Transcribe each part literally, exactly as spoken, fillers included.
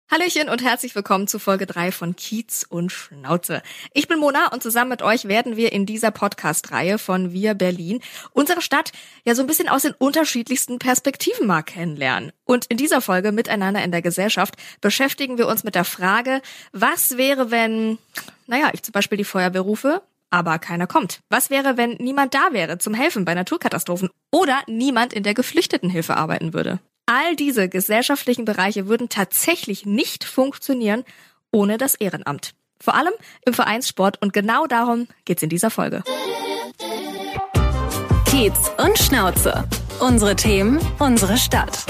Hallöchen und herzlich willkommen zu Folge drei von Kiez und Schnauze. Ich bin Mona und zusammen mit euch werden wir in dieser Podcast-Reihe von Wir Berlin unsere Stadt ja so ein bisschen aus den unterschiedlichsten Perspektiven mal kennenlernen. Und in dieser Folge Miteinander in der Gesellschaft beschäftigen wir uns mit der Frage, was wäre, wenn, naja, ich zum Beispiel die Feuerwehr rufe, aber keiner kommt? Was wäre, wenn niemand da wäre zum Helfen bei Naturkatastrophen oder niemand in der Geflüchtetenhilfe arbeiten würde? All diese gesellschaftlichen Bereiche würden tatsächlich nicht funktionieren ohne das Ehrenamt. Vor allem im Vereinssport und genau darum geht's in dieser Folge. Kiez und Schnauze. Unsere Themen, unsere Stadt.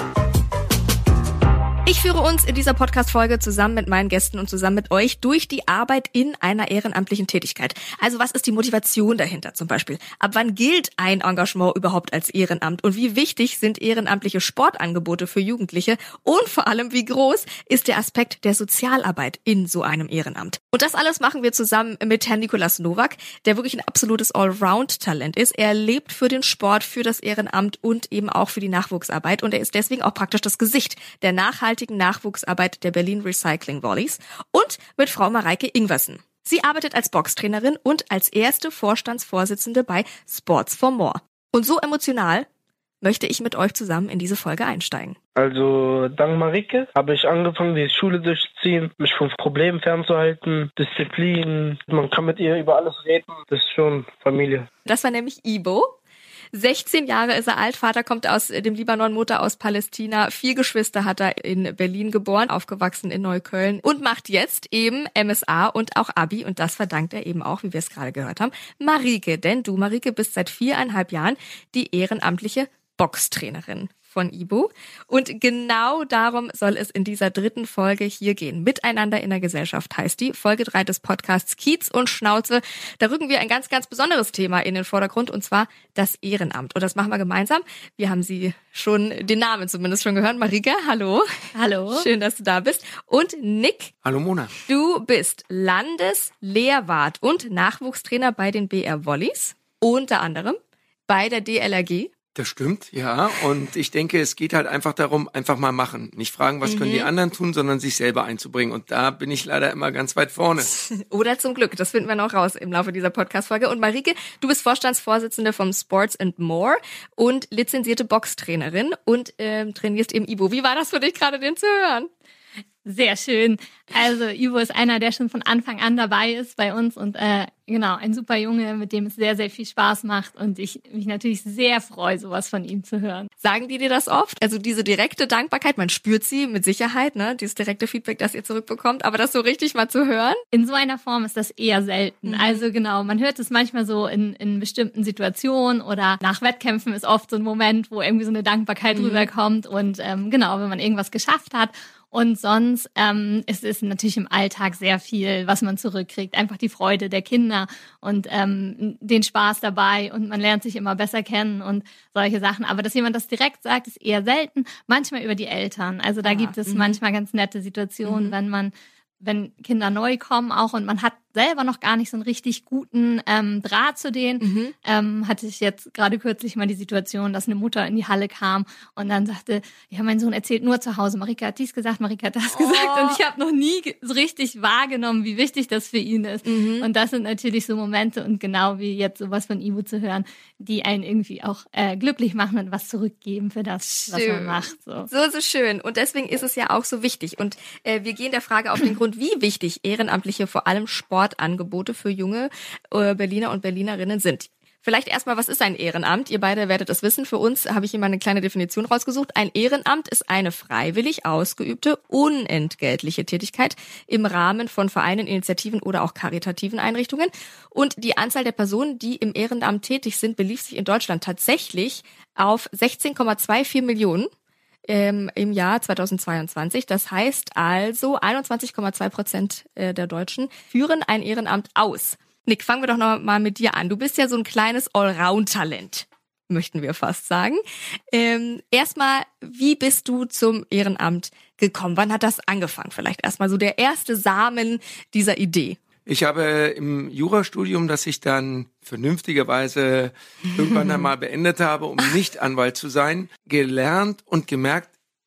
Ich führe uns in dieser Podcast-Folge zusammen mit meinen Gästen und zusammen mit euch durch die Arbeit in einer ehrenamtlichen Tätigkeit. Also was ist die Motivation dahinter zum Beispiel? Ab wann gilt ein Engagement überhaupt als Ehrenamt? Und wie wichtig sind ehrenamtliche Sportangebote für Jugendliche? Und vor allem, wie groß ist der Aspekt der Sozialarbeit in so einem Ehrenamt? Und das alles machen wir zusammen mit Herrn Nikolas Nowak, der wirklich ein absolutes Allround-Talent ist. Er lebt für den Sport, für das Ehrenamt und eben auch für die Nachwuchsarbeit. Und er ist deswegen auch praktisch das Gesicht der nachhaltigen Nachwuchsarbeit der Berlin Recycling Volleys und mit Frau Mareike Ingwersen. Sie arbeitet als Boxtrainerin und als erste Vorstandsvorsitzende bei Sports for More. Und so emotional möchte ich mit euch zusammen in diese Folge einsteigen. Also dank Mareike habe ich angefangen, die Schule durchzuziehen, mich von Problemen fernzuhalten, Disziplin, man kann mit ihr über alles reden, das ist schon Familie. Das war nämlich Ibo. sechzehn Jahre ist er alt, Vater kommt aus dem Libanon, Mutter aus Palästina, vier Geschwister hat er in Berlin geboren, aufgewachsen in Neukölln und macht jetzt eben M S A und auch Abi und das verdankt er eben auch, wie wir es gerade gehört haben, Mareike. Denn du, Mareike, bist seit viereinhalb Jahren die ehrenamtliche Boxtrainerin von Ibo. Und genau darum soll es in dieser dritten Folge hier gehen. Miteinander in der Gesellschaft heißt die. Folge drei des Podcasts Kiez und Schnauze. Da rücken wir ein ganz, ganz besonderes Thema in den Vordergrund und zwar das Ehrenamt. Und das machen wir gemeinsam. Wir haben sie schon, den Namen zumindest schon gehört. Mareike, hallo. Hallo. Schön, dass du da bist. Und Nick. Hallo Mona. Du bist Landeslehrwart und Nachwuchstrainer bei den B R Volleys. Unter anderem bei der D L R G. Das stimmt, ja. Und ich denke, es geht halt einfach darum, einfach mal machen. Nicht fragen, was mhm. können die anderen tun, sondern sich selber einzubringen. Und da bin ich leider immer ganz weit vorne. Oder zum Glück, das finden wir noch raus im Laufe dieser Podcast-Folge. Und Mareike, du bist Vorstandsvorsitzende vom Sports and More und lizenzierte Boxtrainerin und ähm, trainierst eben Ibo. Wie war das für dich gerade, den zu hören? Sehr schön. Also Ivo ist einer, der schon von Anfang an dabei ist bei uns und äh, genau, ein super Junge, mit dem es sehr, sehr viel Spaß macht und ich mich natürlich sehr freue, sowas von ihm zu hören. Sagen die dir das oft? Also diese direkte Dankbarkeit, man spürt sie mit Sicherheit, ne? Dieses direkte Feedback, das ihr zurückbekommt, aber das so richtig mal zu hören? In so einer Form ist das eher selten. Mhm. Also genau, man hört es manchmal so in, in bestimmten Situationen oder nach Wettkämpfen ist oft so ein Moment, wo irgendwie so eine Dankbarkeit mhm. rüberkommt und ähm, genau, wenn man irgendwas geschafft hat. Und sonst ähm, ist es natürlich im Alltag sehr viel, was man zurückkriegt. Einfach die Freude der Kinder und ähm, den Spaß dabei und man lernt sich immer besser kennen und solche Sachen. Aber dass jemand das direkt sagt, ist eher selten. Manchmal über die Eltern. Also da ah, gibt es m- manchmal ganz nette Situationen, m- wenn man wenn Kinder neu kommen auch und man hat selber noch gar nicht so einen richtig guten ähm, Draht zu denen, mhm. ähm, hatte ich jetzt gerade kürzlich mal die Situation, dass eine Mutter in die Halle kam und dann sagte, ja, mein Sohn erzählt nur zu Hause, Mareike hat dies gesagt, Mareike hat das oh. gesagt und ich habe noch nie so richtig wahrgenommen, wie wichtig das für ihn ist. Mhm. Und das sind natürlich so Momente und genau wie jetzt sowas von Ivo zu hören, die einen irgendwie auch äh, glücklich machen und was zurückgeben für das, schön. Was man macht. So. so, so schön. Und deswegen ist es ja auch so wichtig. Und äh, wir gehen der Frage auf den Grund, wie wichtig ehrenamtliche, vor allem Sportangebote für junge äh, Berliner und Berlinerinnen sind. Vielleicht erstmal, was ist ein Ehrenamt? Ihr beide werdet es wissen. Für uns habe ich hier mal eine kleine Definition rausgesucht. Ein Ehrenamt ist eine freiwillig ausgeübte, unentgeltliche Tätigkeit im Rahmen von Vereinen, Initiativen oder auch karitativen Einrichtungen. Und die Anzahl der Personen, die im Ehrenamt tätig sind, belief sich in Deutschland tatsächlich auf sechzehn Komma vierundzwanzig Millionen. Ähm, im Jahr zweitausendzweiundzwanzig. Das heißt also, einundzwanzig Komma zwei Prozent der Deutschen führen ein Ehrenamt aus. Nick, fangen wir doch noch mal mit dir an. Du bist ja so ein kleines Allround-Talent, möchten wir fast sagen. Ähm, erstmal, wie bist du zum Ehrenamt gekommen? Wann hat das angefangen? Vielleicht erstmal so der erste Samen dieser Idee. Ich habe im Jurastudium, das ich dann vernünftigerweise irgendwann einmal beendet habe, um nicht Anwalt zu sein, gelernt und gemerkt,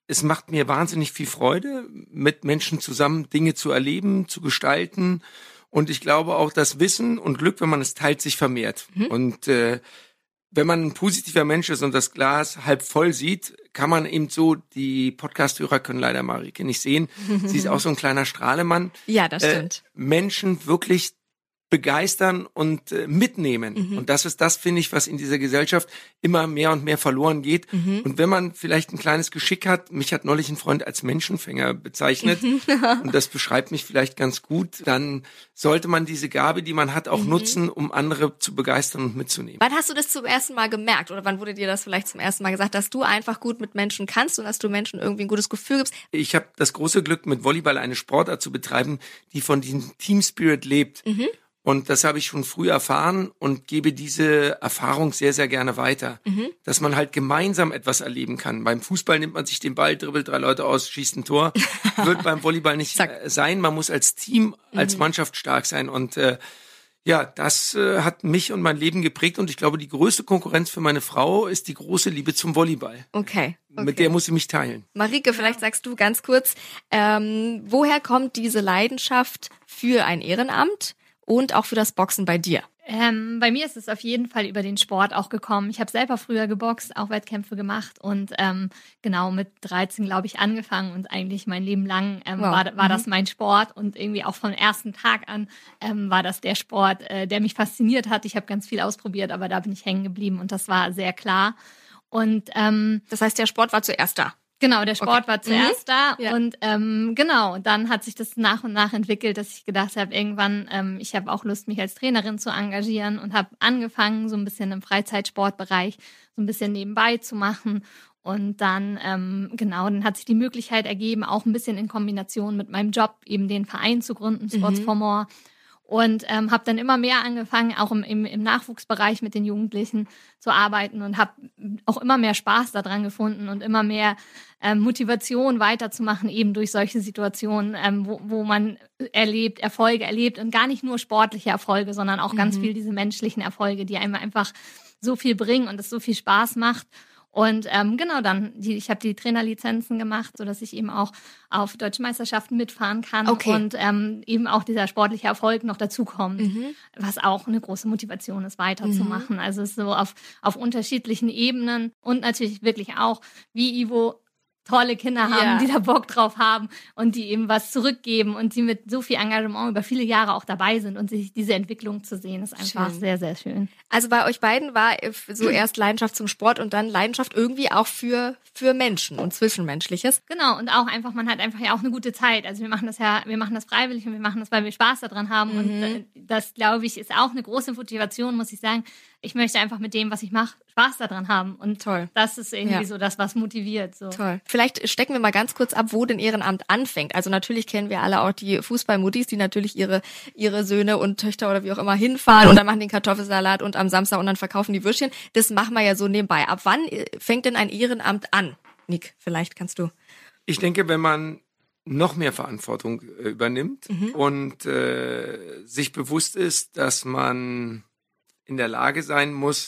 es macht mir wahnsinnig viel Freude, mit Menschen zusammen Dinge zu erleben, zu gestalten. Und ich glaube auch, dass Wissen und Glück, wenn man es teilt, sich vermehrt. Mhm. Und äh, wenn man ein positiver Mensch ist und das Glas halb voll sieht, kann man eben so, die Podcast-Hörer können leider Marike nicht sehen, sie ist auch so ein kleiner Strahlemann. Ja, das stimmt. Äh, Menschen wirklich begeistern und äh, mitnehmen. Mhm. Und das ist das, finde ich, was in dieser Gesellschaft immer mehr und mehr verloren geht. Mhm. Und wenn man vielleicht ein kleines Geschick hat, mich hat neulich ein Freund als Menschenfänger bezeichnet und das beschreibt mich vielleicht ganz gut, dann sollte man diese Gabe, die man hat, auch mhm. nutzen, um andere zu begeistern und mitzunehmen. Wann hast du das zum ersten Mal gemerkt oder wann wurde dir das vielleicht zum ersten Mal gesagt, dass du einfach gut mit Menschen kannst und dass du Menschen irgendwie ein gutes Gefühl gibst? Ich habe das große Glück, mit Volleyball eine Sportart zu betreiben, die von diesem Team Spirit lebt. Mhm. Und das habe ich schon früh erfahren und gebe diese Erfahrung sehr, sehr gerne weiter. Mhm. Dass man halt gemeinsam etwas erleben kann. Beim Fußball nimmt man sich den Ball, dribbelt drei Leute aus, schießt ein Tor. Wird beim Volleyball nicht Zack. sein. Man muss als Team, als mhm. Mannschaft stark sein. Und äh, ja, das äh, hat mich und mein Leben geprägt. Und ich glaube, die größte Konkurrenz für meine Frau ist die große Liebe zum Volleyball. Okay. okay. Mit der muss sie mich teilen. Marike, vielleicht sagst du ganz kurz, ähm, woher kommt diese Leidenschaft für ein Ehrenamt? Und auch für das Boxen bei dir? Ähm, bei mir ist es auf jeden Fall über den Sport auch gekommen. Ich habe selber früher geboxt, auch Wettkämpfe gemacht und ähm, genau mit dreizehn, glaube ich, angefangen und eigentlich mein Leben lang ähm, wow. war, war mhm. das mein Sport und irgendwie auch vom ersten Tag an ähm, war das der Sport, äh, der mich fasziniert hat. Ich habe ganz viel ausprobiert, aber da bin ich hängen geblieben und das war sehr klar. Und ähm, das heißt, der Sport war zuerst da? Genau, der Sport okay. war zuerst mhm. da ja. und ähm, genau, dann hat sich das nach und nach entwickelt, dass ich gedacht habe, irgendwann, ähm, ich habe auch Lust, mich als Trainerin zu engagieren und habe angefangen, so ein bisschen im Freizeitsportbereich so ein bisschen nebenbei zu machen und dann, ähm, genau, dann hat sich die Möglichkeit ergeben, auch ein bisschen in Kombination mit meinem Job eben den Verein zu gründen, Sports mhm. for More. Und ähm, habe dann immer mehr angefangen, auch im, im, im Nachwuchsbereich mit den Jugendlichen zu arbeiten und habe auch immer mehr Spaß daran gefunden und immer mehr ähm, Motivation weiterzumachen, eben durch solche Situationen, ähm, wo, wo man erlebt, Erfolge erlebt und gar nicht nur sportliche Erfolge, sondern auch mhm. ganz viel diese menschlichen Erfolge, die einem einfach so viel bringen und es so viel Spaß macht. Und ähm, genau dann, die, ich habe die Trainerlizenzen gemacht, sodass ich eben auch auf deutschen Meisterschaften mitfahren kann okay. und ähm, eben auch dieser sportliche Erfolg noch dazukommt, mhm. was auch eine große Motivation ist, weiterzumachen. Mhm. Also es ist so auf, auf unterschiedlichen Ebenen und natürlich wirklich auch, wie Ivo, tolle Kinder haben, ja. die da Bock drauf haben und die eben was zurückgeben und die mit so viel Engagement über viele Jahre auch dabei sind und sich diese Entwicklung zu sehen, ist einfach schön. Sehr, sehr schön. Also bei euch beiden war so erst Leidenschaft zum Sport und dann Leidenschaft irgendwie auch für für Menschen und Zwischenmenschliches. Genau, und auch einfach, man hat einfach ja auch eine gute Zeit. Also wir machen das ja, wir machen das freiwillig und wir machen das, weil wir Spaß daran haben mhm. und das, glaube ich, ist auch eine große Motivation, muss ich sagen. Ich möchte einfach mit dem, was ich mache, Spaß daran haben. Und toll. Das ist irgendwie ja. so das, was motiviert. So. Toll. Vielleicht stecken wir mal ganz kurz ab, wo denn Ehrenamt anfängt. Also natürlich kennen wir alle auch die Fußballmuttis, die natürlich ihre ihre Söhne und Töchter oder wie auch immer hinfahren und dann machen den Kartoffelsalat und am Samstag und dann verkaufen die Würstchen. Das machen wir ja so nebenbei. Ab wann fängt denn ein Ehrenamt an? Nick, vielleicht kannst du. Ich denke, wenn man noch mehr Verantwortung äh, übernimmt mhm. und äh, sich bewusst ist, dass man in der Lage sein muss,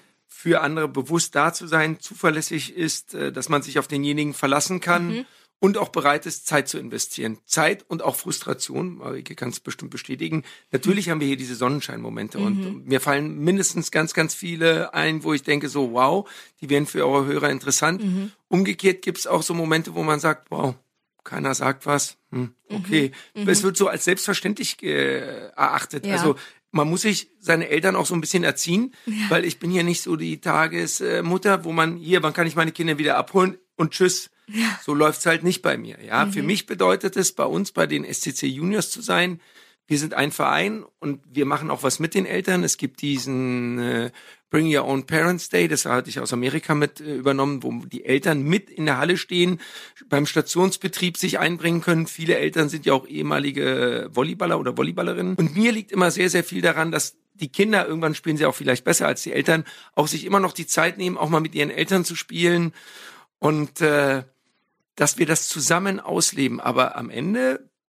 für andere bewusst da zu sein, zuverlässig ist, dass man sich auf denjenigen verlassen kann mhm. und auch bereit ist, Zeit zu investieren. Zeit und auch Frustration, Marike kann es bestimmt bestätigen. Natürlich mhm. haben wir hier diese Sonnenscheinmomente mhm. und mir fallen mindestens ganz, ganz viele ein, wo ich denke so, wow, die wären für eure Hörer interessant. Mhm. Umgekehrt gibt es auch so Momente, wo man sagt, wow, keiner sagt was, hm, okay. Mhm. Es wird so als selbstverständlich äh, erachtet. Ja. Also man muss sich seine Eltern auch so ein bisschen erziehen, ja. weil ich bin hier nicht so die Tagesmutter, wo man hier, wann kann ich meine Kinder wieder abholen und tschüss. Ja. So läuft's halt nicht bei mir. Ja, mhm. Für mich bedeutet es, bei uns, bei den S C C Juniors zu sein. Wir sind ein Verein und wir machen auch was mit den Eltern. Es gibt diesen äh, Bring Your Own Parents Day, das hatte ich aus Amerika mit äh, übernommen, wo die Eltern mit in der Halle stehen, beim Stationsbetrieb sich einbringen können. Viele Eltern sind ja auch ehemalige Volleyballer oder Volleyballerinnen. Und mir liegt immer sehr, sehr viel daran, dass die Kinder, irgendwann spielen sie auch vielleicht besser als die Eltern, auch sich immer noch die Zeit nehmen, auch mal mit ihren Eltern zu spielen und äh, dass wir das zusammen ausleben. Aber am Ende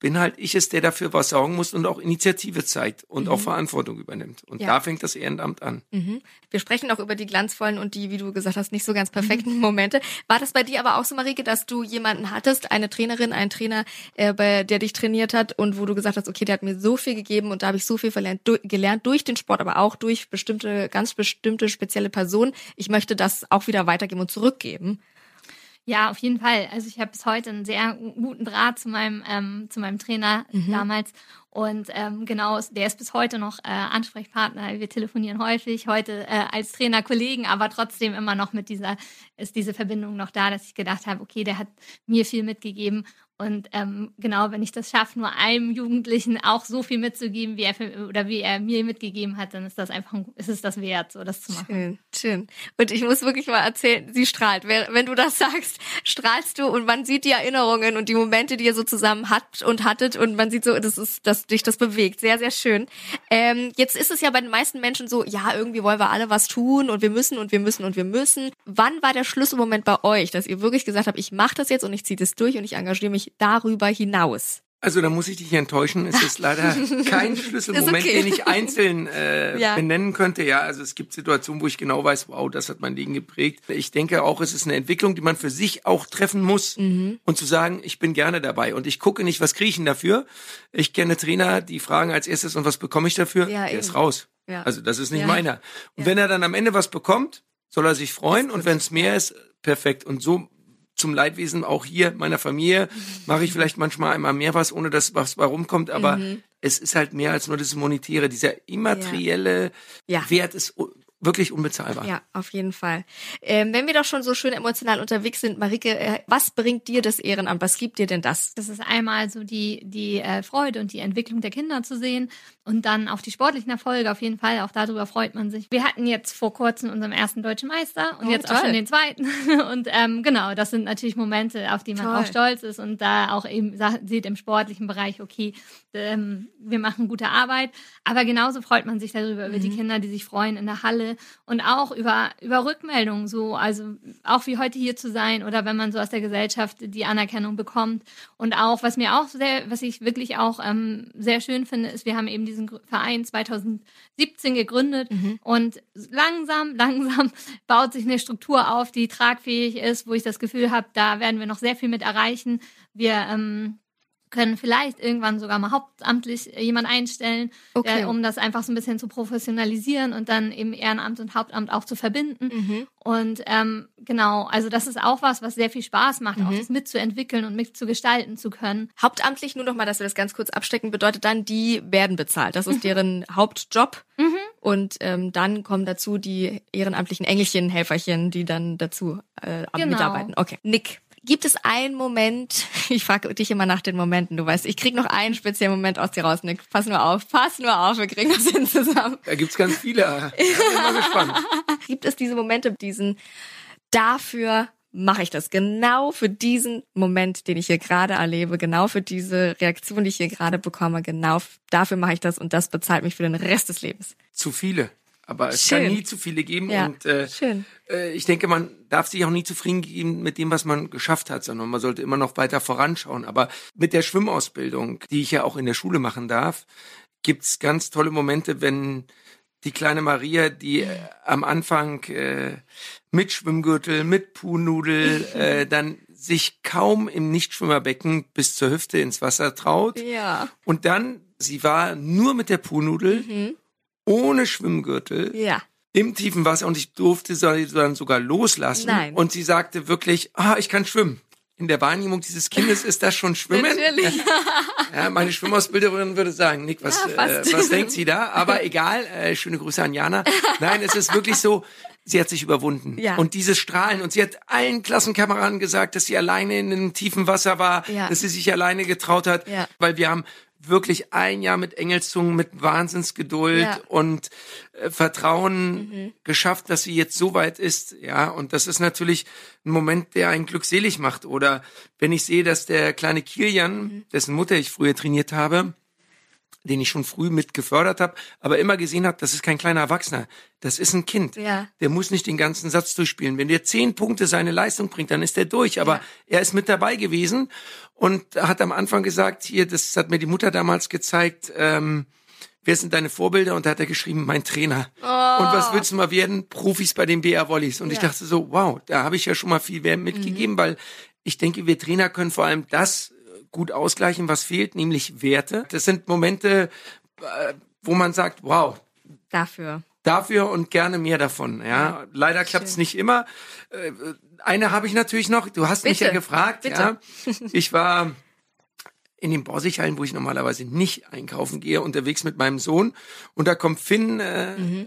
bin halt ich es, der dafür was sorgen muss und auch Initiative zeigt und Mhm. auch Verantwortung übernimmt. Und Ja. da fängt das Ehrenamt an. Mhm. Wir sprechen auch über die glanzvollen und die, wie du gesagt hast, nicht so ganz perfekten Momente. War das bei dir aber auch so, Marike, dass du jemanden hattest, eine Trainerin, einen Trainer, äh, bei, der dich trainiert hat und wo du gesagt hast, okay, der hat mir so viel gegeben und da habe ich so viel verlernt, du, gelernt durch den Sport, aber auch durch bestimmte, ganz bestimmte spezielle Personen. Ich möchte das auch wieder weitergeben und zurückgeben. Ja, auf jeden Fall. Also ich habe bis heute einen sehr guten Draht zu meinem ähm, zu meinem Trainer Mhm. damals und ähm, genau, der ist bis heute noch äh, Ansprechpartner. Wir telefonieren häufig, heute äh, als Trainer Kollegen, aber trotzdem immer noch mit dieser ist diese Verbindung noch da, dass ich gedacht habe, okay, der hat mir viel mitgegeben. Und ähm, genau, wenn ich das schaffe, nur einem Jugendlichen auch so viel mitzugeben, wie er für, oder wie er mir mitgegeben hat, dann ist das einfach, ist es das wert, so das zu machen. Schön, schön. Und ich muss wirklich mal erzählen, sie strahlt. Wenn du das sagst, strahlst du und man sieht die Erinnerungen und die Momente, die ihr so zusammen habt und hattet und man sieht so, das ist, dass dich das bewegt. Sehr, sehr schön. Ähm, jetzt ist es ja bei den meisten Menschen so, ja, irgendwie wollen wir alle was tun und wir müssen und wir müssen und wir müssen. Wann war der Schlüsselmoment bei euch, dass ihr wirklich gesagt habt, ich mache das jetzt und ich ziehe das durch und ich engagiere mich darüber hinaus? Also da muss ich dich enttäuschen. Es ist leider kein Schlüsselmoment, Ist okay. den ich einzeln äh, Ja. benennen könnte. Ja, also es gibt Situationen, wo ich genau weiß, wow, das hat mein Leben geprägt. Ich denke auch, es ist eine Entwicklung, die man für sich auch treffen muss Mhm. und zu sagen, ich bin gerne dabei und ich gucke nicht, was kriege ich denn dafür. Ich kenne Trainer, die fragen als erstes, und was bekomme ich dafür? Ja, Der eben. ist raus. Ja. Also das ist nicht Ja. meiner. Und Ja. wenn er dann am Ende was bekommt, soll er sich freuen und wenn es mehr ist, perfekt. Und so zum Leidwesen auch hier meiner Familie mache ich vielleicht manchmal einmal mehr was, ohne dass was bei rumkommt, aber Mhm. es ist halt mehr als nur das Monetäre. Dieser immaterielle Ja. Wert ist u- wirklich unbezahlbar. Ja, auf jeden Fall. Ähm, wenn wir doch schon so schön emotional unterwegs sind, Marike, äh, was bringt dir das Ehrenamt? Was gibt dir denn das? Das ist einmal so die, die äh, Freude und die Entwicklung der Kinder zu sehen und dann auch die sportlichen Erfolge auf jeden Fall, auch darüber freut man sich. Wir hatten jetzt vor kurzem unseren ersten deutschen Meister und Oh, jetzt auch toll. schon den zweiten und ähm, genau, das sind natürlich Momente, auf die man Toll. auch stolz ist und da auch eben sa- sieht im sportlichen Bereich, okay, ähm, wir machen gute Arbeit, aber genauso freut man sich darüber, über die Kinder, die sich freuen in der Halle und auch über, über Rückmeldungen so, also auch wie heute hier zu sein oder wenn man so aus der Gesellschaft die Anerkennung bekommt und auch, was mir auch sehr, was ich wirklich auch ähm, sehr schön finde, ist, wir haben eben diesen Gr- Verein zweitausendsiebzehn gegründet und langsam, langsam baut sich eine Struktur auf, die tragfähig ist, wo ich das Gefühl habe, da werden wir noch sehr viel mit erreichen. Wir ähm, können vielleicht irgendwann sogar mal hauptamtlich jemand einstellen, Okay. der, um das einfach so ein bisschen zu professionalisieren und dann eben Ehrenamt und Hauptamt auch zu verbinden. Mhm. Und ähm, genau, also das ist auch was, was sehr viel Spaß macht, Mhm. auch das mitzuentwickeln und mitzugestalten zu können. Hauptamtlich, nur noch mal, dass wir das ganz kurz abstecken, bedeutet dann, die werden bezahlt. Das ist deren Hauptjob. Mhm. Und ähm, dann kommen dazu die ehrenamtlichen Engelchen, Helferchen, die dann dazu äh, Genau. mitarbeiten. Okay. Nick, gibt es einen Moment, ich frage dich immer nach den Momenten, du weißt, ich krieg noch einen speziellen Moment aus dir raus, Nick. Pass nur auf, pass nur auf, wir kriegen das hin zusammen. Da gibt's ganz viele. Ich bin mal gespannt. Gibt es diese Momente, diesen, dafür mache ich das, genau für diesen Moment, den ich hier gerade erlebe, genau für diese Reaktion, die ich hier gerade bekomme, genau f- dafür mache ich das und das bezahlt mich für den Rest des Lebens. Zu viele. Aber es Schön. kann nie zu viele geben. Ja, Und äh, schön. äh, ich denke, man darf sich auch nie zufrieden geben mit dem, was man geschafft hat, sondern man sollte immer noch weiter voranschauen. Aber mit der Schwimmausbildung, die ich ja auch in der Schule machen darf, gibt's ganz tolle Momente, wenn die kleine Maria, die äh, am Anfang äh, mit Schwimmgürtel, mit Puhnudel, äh, dann sich kaum im Nichtschwimmerbecken bis zur Hüfte ins Wasser traut. Ja. Und dann, sie war nur mit der Puhnudel, Mhm. ohne Schwimmgürtel, Ja. im tiefen Wasser und ich durfte sie dann sogar loslassen. Nein. Und sie sagte wirklich, ah, ich kann schwimmen. In der Wahrnehmung dieses Kindes ist das schon Schwimmen. Natürlich. Ja, meine Schwimmausbilderin würde sagen, Nick, was, Ja, fast. äh, was denkt sie da? Aber egal, äh, schöne Grüße an Jana. Nein, es ist wirklich so, sie hat sich überwunden. Ja. Und dieses Strahlen, und sie hat allen Klassenkameraden gesagt, dass sie alleine in einem tiefen Wasser war, Ja. dass sie sich alleine getraut hat, Ja. weil wir haben wirklich ein Jahr mit Engelszungen, mit Wahnsinnsgeduld Ja. und äh, Vertrauen geschafft, dass sie jetzt so weit ist, ja, und das ist natürlich ein Moment, der einen glückselig macht. Oder wenn ich sehe, dass der kleine Kilian, dessen Mutter ich früher trainiert habe, den ich schon früh mit gefördert habe, aber immer gesehen habe, das ist kein kleiner Erwachsener, das ist ein Kind. Ja. Der muss nicht den ganzen Satz durchspielen. Wenn der zehn Punkte seine Leistung bringt, dann ist er durch. Aber ja. er ist mit dabei gewesen und hat am Anfang gesagt, hier, das hat mir die Mutter damals gezeigt, ähm, wer sind deine Vorbilder? Und da hat er geschrieben, mein Trainer. Oh. Und was willst du mal werden? Profis bei den B R Volleys. Und ja. ich dachte so, wow, da habe ich ja schon mal viel mehr mitgegeben, mhm. weil ich denke, wir Trainer können vor allem das gut ausgleichen, was fehlt, nämlich Werte. Das sind Momente, wo man sagt, wow. Dafür. Dafür und gerne mehr davon. Ja, ja. Leider klappt es nicht immer. Eine habe ich natürlich noch. Du hast Bitte. mich ja gefragt. Bitte. Ja. Ich war in den Borsighallen, wo ich normalerweise nicht einkaufen gehe, unterwegs mit meinem Sohn. Und da kommt Finn äh, mhm.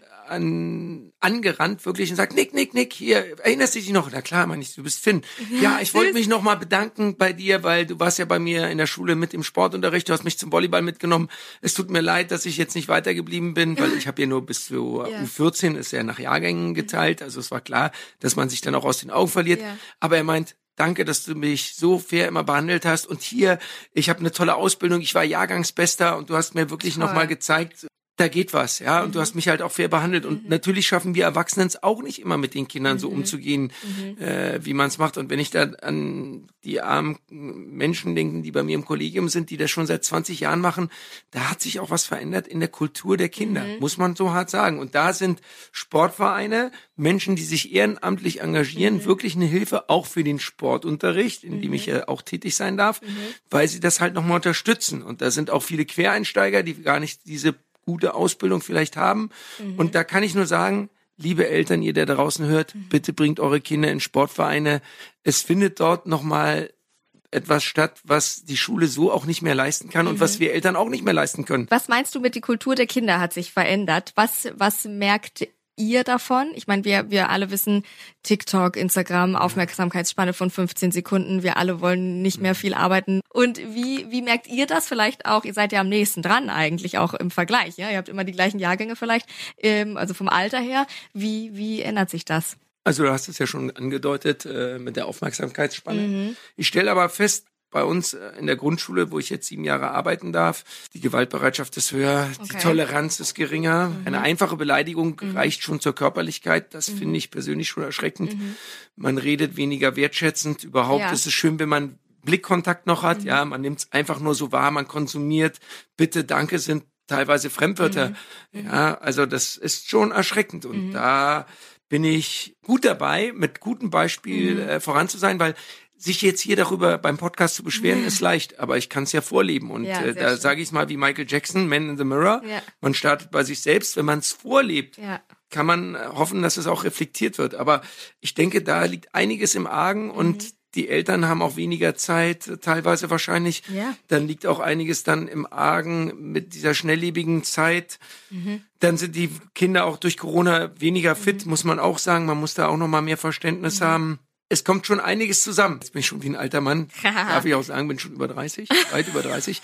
an, angerannt wirklich und sagt, Nick, Nick, Nick, hier, erinnerst du dich noch? Na klar, meine ich, du bist Finn. Ja, ja ich wollte mich noch mal bedanken bei dir, weil du warst ja bei mir in der Schule mit im Sportunterricht, du hast mich zum Volleyball mitgenommen. Es tut mir leid, dass ich jetzt nicht weitergeblieben bin, weil ich habe ja nur bis zu ja. U vierzehn, ist ja nach Jahrgängen geteilt. Also es war klar, dass man sich dann auch aus den Augen verliert. Ja. Aber er meint, danke, dass du mich so fair immer behandelt hast. Und hier, ich habe eine tolle Ausbildung, ich war Jahrgangsbester und du hast mir wirklich nochmal gezeigt, da geht was, ja. Und mhm. du hast mich halt auch fair behandelt. Und mhm. natürlich schaffen wir Erwachsenen es auch nicht immer mit den Kindern mhm. so umzugehen, mhm. äh, wie man es macht. Und wenn ich da an die armen Menschen denke, die bei mir im Kollegium sind, die das schon seit zwanzig Jahren machen, da hat sich auch was verändert in der Kultur der Kinder, mhm. muss man so hart sagen. Und da sind Sportvereine, Menschen, die sich ehrenamtlich engagieren, mhm. wirklich eine Hilfe auch für den Sportunterricht, in dem mhm. ich ja auch tätig sein darf, mhm. weil sie das halt nochmal unterstützen. Und da sind auch viele Quereinsteiger, die gar nicht diese gute Ausbildung vielleicht haben. Mhm. Und da kann ich nur sagen, liebe Eltern, ihr, der da draußen hört, mhm. bitte bringt eure Kinder in Sportvereine. Es findet dort nochmal etwas statt, was die Schule so auch nicht mehr leisten kann mhm. und was wir Eltern auch nicht mehr leisten können. Was meinst du mit, die Kultur der Kinder hat sich verändert? Was, was merkt ihr davon? Ich meine, wir wir alle wissen, TikTok, Instagram, Aufmerksamkeitsspanne von fünfzehn Sekunden. Wir alle wollen nicht mehr viel arbeiten. Und wie wie merkt ihr das vielleicht auch? Ihr seid ja am nächsten dran eigentlich auch im Vergleich. Ja, ihr habt immer die gleichen Jahrgänge vielleicht, ähm, also vom Alter her. Wie wie ändert sich das? Also du hast es ja schon angedeutet äh, mit der Aufmerksamkeitsspanne. Mhm. Ich stelle aber fest, bei uns in der Grundschule, wo ich jetzt sieben Jahre arbeiten darf, die Gewaltbereitschaft ist höher, okay. die Toleranz ist geringer. Mhm. Eine einfache Beleidigung mhm. reicht schon zur Körperlichkeit. Das mhm. finde ich persönlich schon erschreckend. Mhm. Man redet weniger wertschätzend. Überhaupt ja. ist es schön, wenn man Blickkontakt noch hat. Mhm. Ja, man nimmt es einfach nur so wahr, man konsumiert. Bitte, danke sind teilweise Fremdwörter. Mhm. Ja, also das ist schon erschreckend. Und mhm. da bin ich gut dabei, mit gutem Beispiel mhm. äh, voran zu sein, weil sich jetzt hier darüber beim Podcast zu beschweren, ja. ist leicht, aber ich kann es ja vorleben. Und ja, äh, da sage ich mal wie Michael Jackson, Man in the Mirror. Ja. Man startet bei sich selbst. Wenn man es vorlebt, ja. kann man hoffen, dass es auch reflektiert wird. Aber ich denke, da liegt einiges im Argen mhm. und die Eltern haben auch weniger Zeit, teilweise wahrscheinlich. Ja. Dann liegt auch einiges dann im Argen mit dieser schnelllebigen Zeit. Mhm. Dann sind die Kinder auch durch Corona weniger fit, mhm. muss man auch sagen. Man muss da auch noch mal mehr Verständnis mhm. haben. Es kommt schon einiges zusammen. Jetzt bin ich schon wie ein alter Mann. Darf ich auch sagen, bin schon über dreißig, weit über dreißig.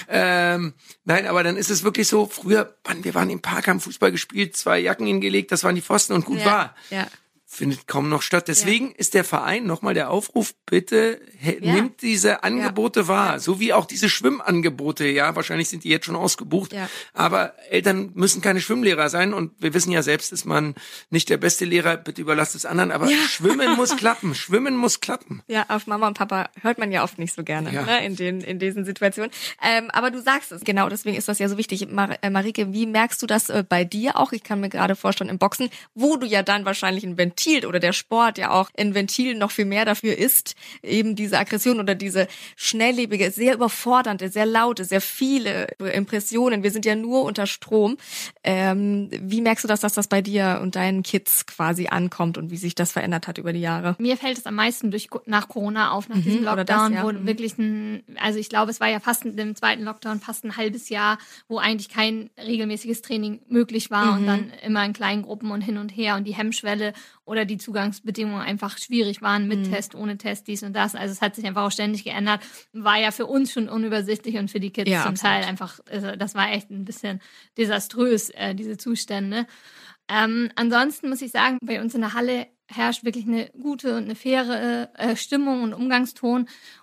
ähm, nein, aber dann ist es wirklich so, früher, Mann, wir waren im Park, haben Fußball gespielt, zwei Jacken hingelegt, das waren die Pfosten und gut ja, war. Ja. Findet kaum noch statt. Deswegen ja. ist der Verein, nochmal der Aufruf, bitte he, ja. nimmt diese Angebote ja. wahr. So wie auch diese Schwimmangebote. Ja, wahrscheinlich sind die jetzt schon ausgebucht. Ja. Aber Eltern müssen keine Schwimmlehrer sein. Und wir wissen ja selbst, ist man nicht der beste Lehrer. Bitte überlasst es anderen. Aber ja. Schwimmen muss klappen. Schwimmen muss klappen. Ja, auf Mama und Papa hört man ja oft nicht so gerne ja. ne, in den in diesen Situationen. Ähm, aber du sagst es. Genau, deswegen ist das ja so wichtig. Mar- äh, Marike, wie merkst du das äh, bei dir auch? Ich kann mir gerade vorstellen, im Boxen, wo du ja dann wahrscheinlich ein Ventil oder der Sport ja auch ein Ventil noch viel mehr dafür ist, eben diese Aggression oder diese schnelllebige, sehr überfordernde, sehr laute, sehr viele Impressionen. Wir sind ja nur unter Strom. Ähm, wie merkst du das, dass das bei dir und deinen Kids quasi ankommt und wie sich das verändert hat über die Jahre? Mir fällt es am meisten durch nach Corona auf, nach mhm, diesem Lockdown, das, ja. wo mhm. wirklich ein, also ich glaube, es war ja fast im zweiten Lockdown fast ein halbes Jahr, wo eigentlich kein regelmäßiges Training möglich war mhm. und dann immer in kleinen Gruppen und hin und her und die Hemmschwelle oder die Zugangsbedingungen einfach schwierig waren mit mhm. Test, ohne Test, dies und das. Also es hat sich einfach auch ständig geändert. War ja für uns schon unübersichtlich und für die Kids ja, zum absolut. Teil einfach, also das war echt ein bisschen desaströs, äh, diese Zustände. Ähm, ansonsten muss ich sagen, bei uns in der Halle herrscht wirklich eine gute und eine faire äh, Stimmung und Umgangston.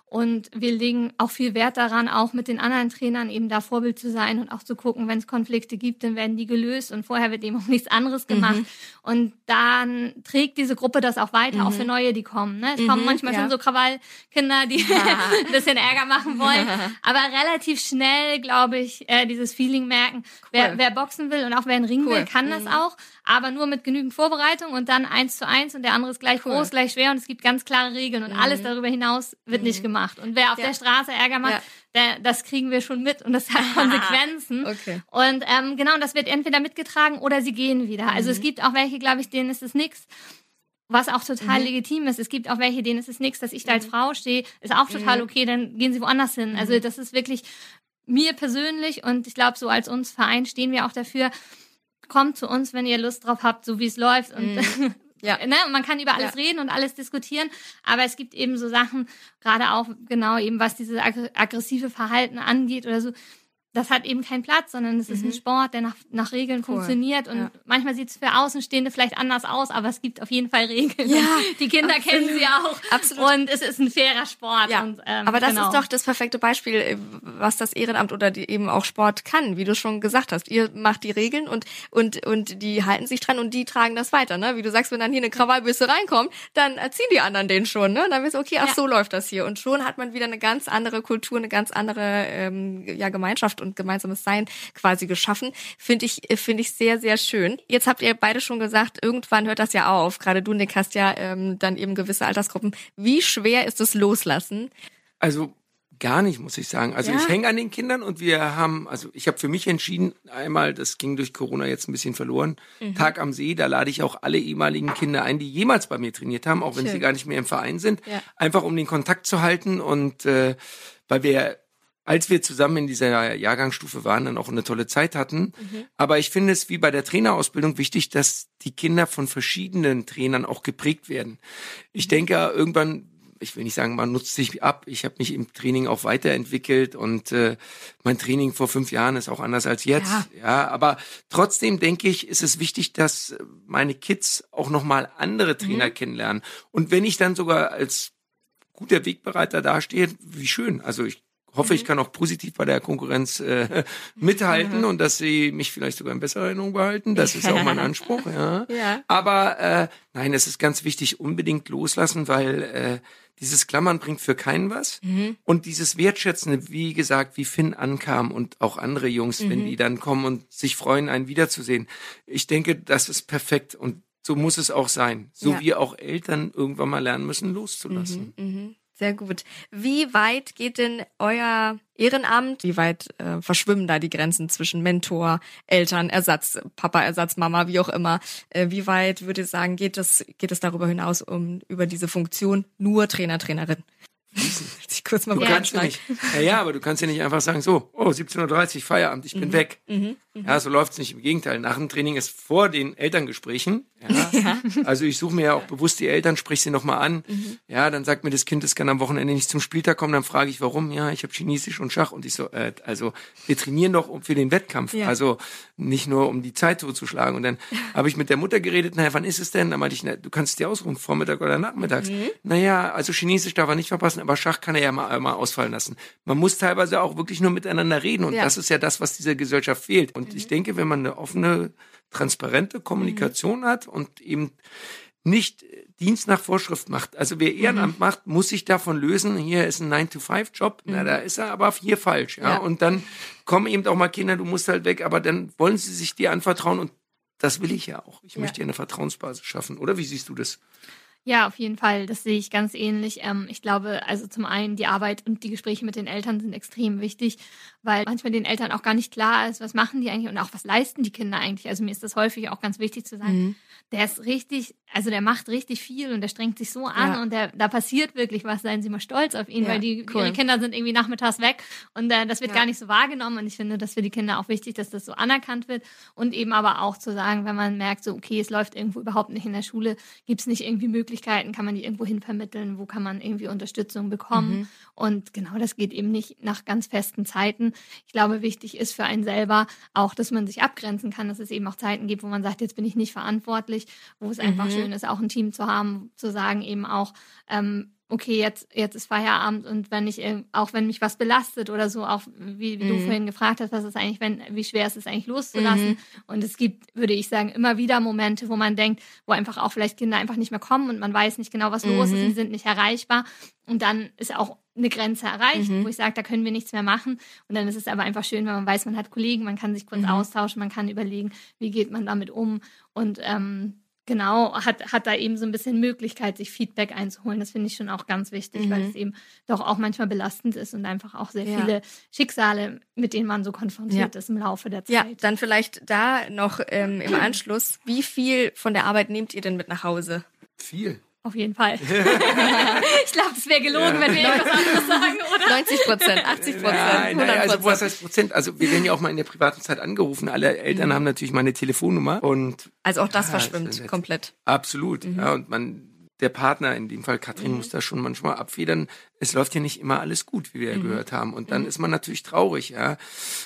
Und wir legen auch viel Wert daran, auch mit den anderen Trainern eben da Vorbild zu sein und auch zu gucken, wenn es Konflikte gibt, dann werden die gelöst und vorher wird eben auch nichts anderes gemacht. Mhm. Und dann trägt diese Gruppe das auch weiter, mhm. auch für Neue, die kommen. Ne? Es mhm, kommen manchmal ja. schon so Krawallkinder, die ja. ein bisschen Ärger machen wollen. Aber relativ schnell, glaube ich, äh, dieses Feeling merken, cool. wer, wer boxen will und auch wer einen Ring cool. will, kann mhm. das auch. Aber nur mit genügend Vorbereitung und dann eins zu eins und der andere ist gleich cool. groß, gleich schwer und es gibt ganz klare Regeln und mhm. alles darüber hinaus wird mhm. nicht gemacht. Und wer auf ja. der Straße Ärger macht, ja. der, das kriegen wir schon mit und das hat Konsequenzen. Okay. Und ähm, genau, das wird entweder mitgetragen oder sie gehen wieder. Also mhm. es gibt auch welche, glaube ich, denen ist es nix, was auch total mhm. legitim ist. Es gibt auch welche, denen ist es nix, dass ich da als Frau stehe, ist auch total okay, dann gehen sie woanders hin. Also das ist wirklich mir persönlich und ich glaube, so als uns Verein stehen wir auch dafür, kommt zu uns, wenn ihr Lust drauf habt, so wie es läuft. Und mm. ja. ne? Und man kann über alles ja. reden und alles diskutieren, aber es gibt eben so Sachen, gerade auch genau eben, was dieses ag- aggressive Verhalten angeht oder so, das hat eben keinen Platz, sondern es ist mhm. ein Sport, der nach, nach Regeln cool. funktioniert und ja. manchmal sieht es für Außenstehende vielleicht anders aus, aber es gibt auf jeden Fall Regeln. Ja, die Kinder absolut. kennen sie auch. Absolut. Und es ist ein fairer Sport. Ja. Und, ähm, aber das genau. ist doch das perfekte Beispiel, was das Ehrenamt oder die, eben auch Sport kann, wie du schon gesagt hast. Ihr macht die Regeln und und und die halten sich dran und die tragen das weiter. Ne? Wie du sagst, wenn dann hier eine Krawallbüsse reinkommt, dann erziehen die anderen den schon. Ne? Dann weißt du, okay, ach ja. so läuft das hier. Und schon hat man wieder eine ganz andere Kultur, eine ganz andere ähm, ja, Gemeinschaft und gemeinsames Sein quasi geschaffen. Finde ich, finde ich sehr, sehr schön. Jetzt habt ihr beide schon gesagt, irgendwann hört das ja auf. Gerade du, Nick, hast ja ähm, dann eben gewisse Altersgruppen. Wie schwer ist das Loslassen? Also gar nicht, muss ich sagen. Also ja. ich hänge an den Kindern und wir haben, also ich habe für mich entschieden, einmal, das ging durch Corona jetzt ein bisschen verloren, mhm. Tag am See, da lade ich auch alle ehemaligen Kinder ein, die jemals bei mir trainiert haben, auch wenn schön. sie gar nicht mehr im Verein sind, ja. einfach um den Kontakt zu halten und äh, weil wir als wir zusammen in dieser Jahrgangsstufe waren, dann auch eine tolle Zeit hatten. Mhm. Aber ich finde es wie bei der Trainerausbildung wichtig, dass die Kinder von verschiedenen Trainern auch geprägt werden. Ich denke, irgendwann, ich will nicht sagen, man nutzt sich ab. Ich habe mich im Training auch weiterentwickelt und äh, mein Training vor fünf Jahren ist auch anders als jetzt. Ja. ja, aber trotzdem denke ich, ist es wichtig, dass meine Kids auch nochmal andere Trainer mhm. kennenlernen. Und wenn ich dann sogar als guter Wegbereiter dastehe, wie schön. Also ich hoffe, ich kann auch positiv bei der Konkurrenz äh, mithalten mhm. und dass sie mich vielleicht sogar in besserer Erinnerung behalten. Das ist auch mein Anspruch. Ja. ja. Aber äh, nein, es ist ganz wichtig, unbedingt loslassen, weil äh, dieses Klammern bringt für keinen was. Mhm. Und dieses Wertschätzende, wie gesagt, wie Finn ankam und auch andere Jungs, mhm. wenn die dann kommen und sich freuen, einen wiederzusehen. Ich denke, das ist perfekt und so muss es auch sein. So ja. wie auch Eltern irgendwann mal lernen müssen, loszulassen. Mhm. Mhm. Sehr gut. Wie weit geht denn euer Ehrenamt? Wie weit äh, verschwimmen da die Grenzen zwischen Mentor, Eltern, Ersatz, Papa, Ersatz, Mama, wie auch immer? Äh, wie weit würde ich sagen, geht es geht es darüber hinaus um über diese Funktion nur Trainer, Trainerin? Ich kurz mal du kannst ja nicht. Ja, ja, aber du kannst ja nicht einfach sagen, so, oh, siebzehn Uhr dreißig, Feierabend, ich bin mhm. weg. Mhm. Mhm. Ja, so läuft's nicht. Im Gegenteil, nach dem Training ist vor den Elterngesprächen. Ja. ja. Also ich suche mir ja auch bewusst die Eltern, sprich sie nochmal an. Mhm. Ja, dann sagt mir das Kind, es kann am Wochenende nicht zum Spieltag kommen. Dann frage ich, warum? Ja, ich habe Chinesisch und Schach. Und ich so, äh, also wir trainieren doch für den Wettkampf. Ja. Also nicht nur, um die Zeit totzuschlagen. Und dann habe ich mit der Mutter geredet, naja, wann ist es denn? Dann meinte ich, na, du kannst es dir ausruhen, Vormittag oder nachmittags. Mhm. Naja, also Chinesisch darf er nicht verpassen, aber Schach kann er ja mal, mal ausfallen lassen. Man muss teilweise auch wirklich nur miteinander reden. Und ja. das ist ja das, was dieser Gesellschaft fehlt. Und mhm. ich denke, wenn man eine offene, transparente Kommunikation mhm. hat und eben nicht Dienst nach Vorschrift macht. Also wer Ehrenamt mhm. macht, muss sich davon lösen, hier ist ein nine to five Job, mhm. na, da ist er aber hier falsch. Ja? ja. Und dann kommen eben auch mal Kinder, du musst halt weg, aber dann wollen sie sich dir anvertrauen und das will ich ja auch. Ich ja. möchte ja eine Vertrauensbasis schaffen. Oder wie siehst du das? Ja, auf jeden Fall. Das sehe ich ganz ähnlich. Ähm, ich glaube, also zum einen die Arbeit und die Gespräche mit den Eltern sind extrem wichtig, weil manchmal den Eltern auch gar nicht klar ist, was machen die eigentlich und auch was leisten die Kinder eigentlich. Also mir ist das häufig auch ganz wichtig zu sagen, mhm. der ist richtig, also der macht richtig viel und der strengt sich so an ja. und der, da passiert wirklich was, seien Sie mal stolz auf ihn, ja, weil die cool. ihre Kinder sind irgendwie nachmittags weg und äh, das wird ja. gar nicht so wahrgenommen und ich finde, das für die Kinder auch wichtig, dass das so anerkannt wird und eben aber auch zu sagen, wenn man merkt, so okay, es läuft irgendwo überhaupt nicht in der Schule, gibt es nicht irgendwie Möglichkeiten, kann man die irgendwo hin vermitteln, wo kann man irgendwie Unterstützung bekommen mhm. und genau, das geht eben nicht nach ganz festen Zeiten. Ich glaube, wichtig ist für einen selber auch, dass man sich abgrenzen kann, dass es eben auch Zeiten gibt, wo man sagt, jetzt bin ich nicht verantwortlich, wo es einfach mhm. schön ist, auch ein Team zu haben, zu sagen eben auch, ähm, okay, jetzt, jetzt ist Feierabend und wenn ich, auch wenn mich was belastet oder so, auch wie, wie mhm. du vorhin gefragt hast, was ist eigentlich, wenn, wie schwer ist es eigentlich loszulassen? Mhm. Und es gibt, würde ich sagen, immer wieder Momente, wo man denkt, wo einfach auch vielleicht Kinder einfach nicht mehr kommen und man weiß nicht genau, was mhm. los ist, die sind nicht erreichbar. Und dann ist auch eine Grenze erreicht, mhm. wo ich sage, da können wir nichts mehr machen. Und dann ist es aber einfach schön, wenn man weiß, man hat Kollegen, man kann sich kurz mhm. austauschen, man kann überlegen, wie geht man damit um. Und ähm, genau, hat, hat da eben so ein bisschen Möglichkeit, sich Feedback einzuholen. Das finde ich schon auch ganz wichtig, mhm. weil es eben doch auch manchmal belastend ist und einfach auch sehr ja. viele Schicksale, mit denen man so konfrontiert ja. ist im Laufe der Zeit. Ja, dann vielleicht da noch ähm, im Anschluss, wie viel von der Arbeit nehmt ihr denn mit nach Hause? Viel. Auf jeden Fall. Ich glaube, es wäre gelogen, ja. wenn wir etwas anderes sagen, oder? neunzig Prozent, achtzig Prozent, nein, nein, also was heißt Prozent? Also wir werden ja auch mal in der privaten Zeit angerufen. Alle Eltern mhm. haben natürlich meine Telefonnummer und also auch das ja, verschwimmt das komplett. Absolut. Mhm. Ja, und man, der Partner, in dem Fall Katrin, mhm. muss da schon manchmal abfedern. Es läuft ja nicht immer alles gut, wie wir ja mhm. gehört haben. Und dann mhm. ist man natürlich traurig. Ja,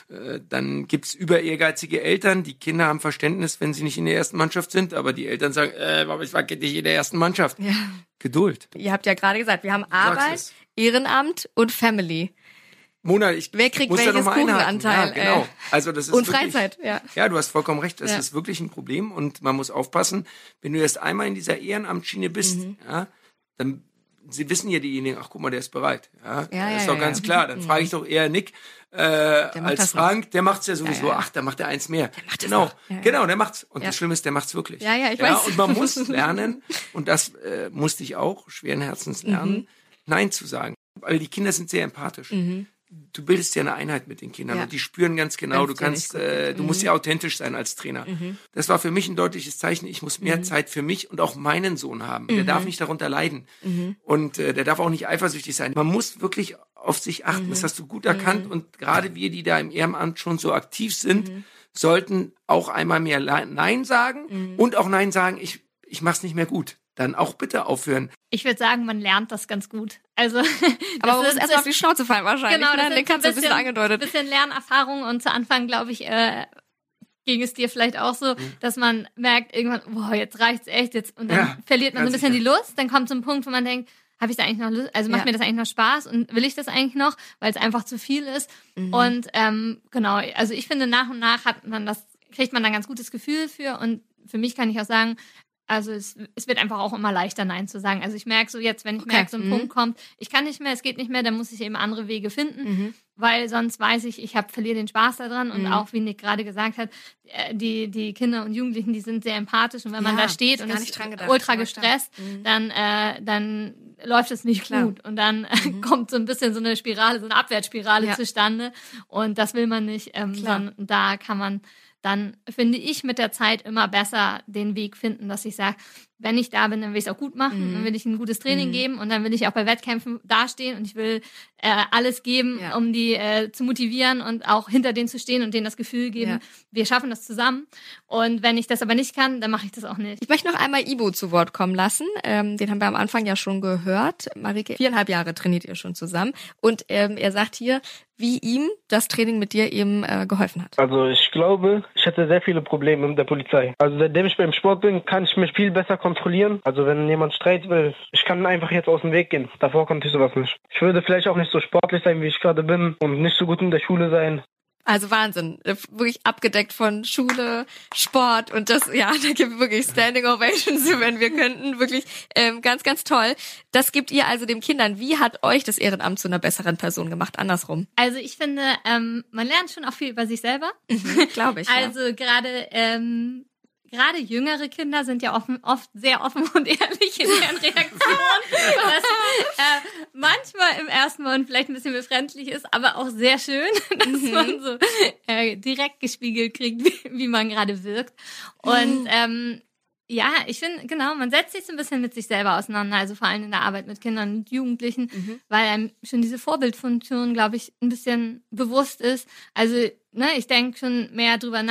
dann gibt's über ehrgeizige Eltern. Die Kinder haben Verständnis, wenn sie nicht in der ersten Mannschaft sind. Aber die Eltern sagen, äh, warum ich war nicht in der ersten Mannschaft. Ja. Geduld. Ihr habt ja gerade gesagt, wir haben Arbeit, Ehrenamt und Family. Mona, ich Wer kriegt muss da welches noch mal Kuchenanteil? Ja, genau. Also das ist und wirklich, Freizeit, ja. Ja, du hast vollkommen recht. Das ja. ist wirklich ein Problem und man muss aufpassen, wenn du erst einmal in dieser Ehrenamtsschiene bist, mhm. ja, dann sie wissen ja diejenigen, ach guck mal, der ist bereit. Ja, ja, ist ja, doch ganz ja. klar. Dann mhm. frage ich doch eher Nick äh, als Frank. Noch. Der macht's ja sowieso. Ja, ja. Ach, da macht er eins mehr. Der macht genau, ja, ja. genau, der macht's. Und ja. das Schlimme ist, der macht's wirklich. Ja, ja, ich ja, weiß. Und man muss lernen, und das äh, musste ich auch schweren Herzens lernen, mhm. Nein zu sagen. Weil die Kinder sind sehr empathisch. Mhm. Du bildest ja eine Einheit mit den Kindern ja. und die spüren ganz genau, Wenn's du kannst, äh, du mhm. musst ja authentisch sein als Trainer. Mhm. Das war für mich ein deutliches Zeichen, ich muss mehr mhm. Zeit für mich und auch meinen Sohn haben. Mhm. Der darf nicht darunter leiden mhm. und äh, der darf auch nicht eifersüchtig sein. Man muss wirklich auf sich achten, mhm. das hast du gut erkannt mhm. und gerade wir, die da im Ehrenamt schon so aktiv sind, mhm. sollten auch einmal mehr Nein sagen mhm. und auch Nein sagen, ich, ich mach's nicht mehr gut. Dann auch bitte aufhören. Ich würde sagen, man lernt das ganz gut. Also, aber man muss erst mal auf die Schnauze fallen wahrscheinlich. Genau, das ne? ist ein bisschen, ein bisschen angedeutet. Ein bisschen Lernerfahrung und zu Anfang, glaube ich, äh, ging es dir vielleicht auch so, mhm. dass man merkt irgendwann, boah, jetzt reicht's echt jetzt und dann ja, verliert man so ein bisschen sicher. die Lust. Dann kommt so ein Punkt, wo man denkt, habe ich da eigentlich noch Lust? Also macht ja. mir das eigentlich noch Spaß und will ich das eigentlich noch, weil es einfach zu viel ist. Mhm. Und ähm, genau, also ich finde, nach und nach hat man das, kriegt man da ein ganz gutes Gefühl für und für mich kann ich auch sagen, also es, es wird einfach auch immer leichter, Nein zu sagen. Also ich merke so jetzt, wenn ich okay. merke, so ein mhm. Punkt kommt, ich kann nicht mehr, es geht nicht mehr, dann muss ich eben andere Wege finden, mhm. weil sonst weiß ich, ich hab, verliere den Spaß daran. Und mhm. auch, wie Nick gerade gesagt hat, die, die Kinder und Jugendlichen, die sind sehr empathisch. Und wenn man ja, da steht und ist ultra gestresst, mhm. dann, äh, dann läuft es nicht Klar. gut. Und dann mhm. kommt so ein bisschen so eine Spirale, so eine Abwärtsspirale ja. zustande. Und das will man nicht, ähm, sondern da kann man dann finde ich mit der Zeit immer besser den Weg finden, dass ich sage, wenn ich da bin, dann will ich es auch gut machen, mhm. dann will ich ein gutes Training mhm. geben und dann will ich auch bei Wettkämpfen dastehen und ich will äh, alles geben, ja. um die äh, zu motivieren und auch hinter denen zu stehen und denen das Gefühl geben, ja. wir schaffen das zusammen. Und wenn ich das aber nicht kann, dann mache ich das auch nicht. Ich möchte noch einmal Ibo zu Wort kommen lassen. Ähm, den haben wir am Anfang ja schon gehört. Marike, viereinhalb Jahre trainiert ihr schon zusammen und ähm, er sagt hier, wie ihm das Training mit dir eben äh, geholfen hat. Also ich glaube, ich hatte sehr viele Probleme mit der Polizei. Also seitdem ich beim Sport bin, kann ich mich viel besser kontrollieren. Also wenn jemand Streit will, ich kann einfach jetzt aus dem Weg gehen. Davor konnte ich sowas nicht. Ich würde vielleicht auch nicht so sportlich sein, wie ich gerade bin und nicht so gut in der Schule sein. Also Wahnsinn, wirklich abgedeckt von Schule, Sport und das, ja, da gibt wirklich Standing Ovations, wenn wir könnten, wirklich ähm, ganz, ganz toll. Das gibt ihr also den Kindern. Wie hat euch das Ehrenamt zu einer besseren Person gemacht? Andersrum. Also ich finde, ähm, man lernt schon auch viel über sich selber. Mhm, glaube ich. Also ja. gerade ähm, Gerade jüngere Kinder sind ja offen, oft sehr offen und ehrlich in ihren Reaktionen, was äh, manchmal im ersten Moment vielleicht ein bisschen befremdlich ist, aber auch sehr schön, dass mhm. man so äh, direkt gespiegelt kriegt, wie, wie man gerade wirkt. Und mhm. ähm, ja, ich finde, genau, man setzt sich so ein bisschen mit sich selber auseinander, also vor allem in der Arbeit mit Kindern und Jugendlichen, mhm. weil einem schon diese Vorbildfunktion, glaube ich, ein bisschen bewusst ist. Also, ne, ich denke schon mehr drüber nach,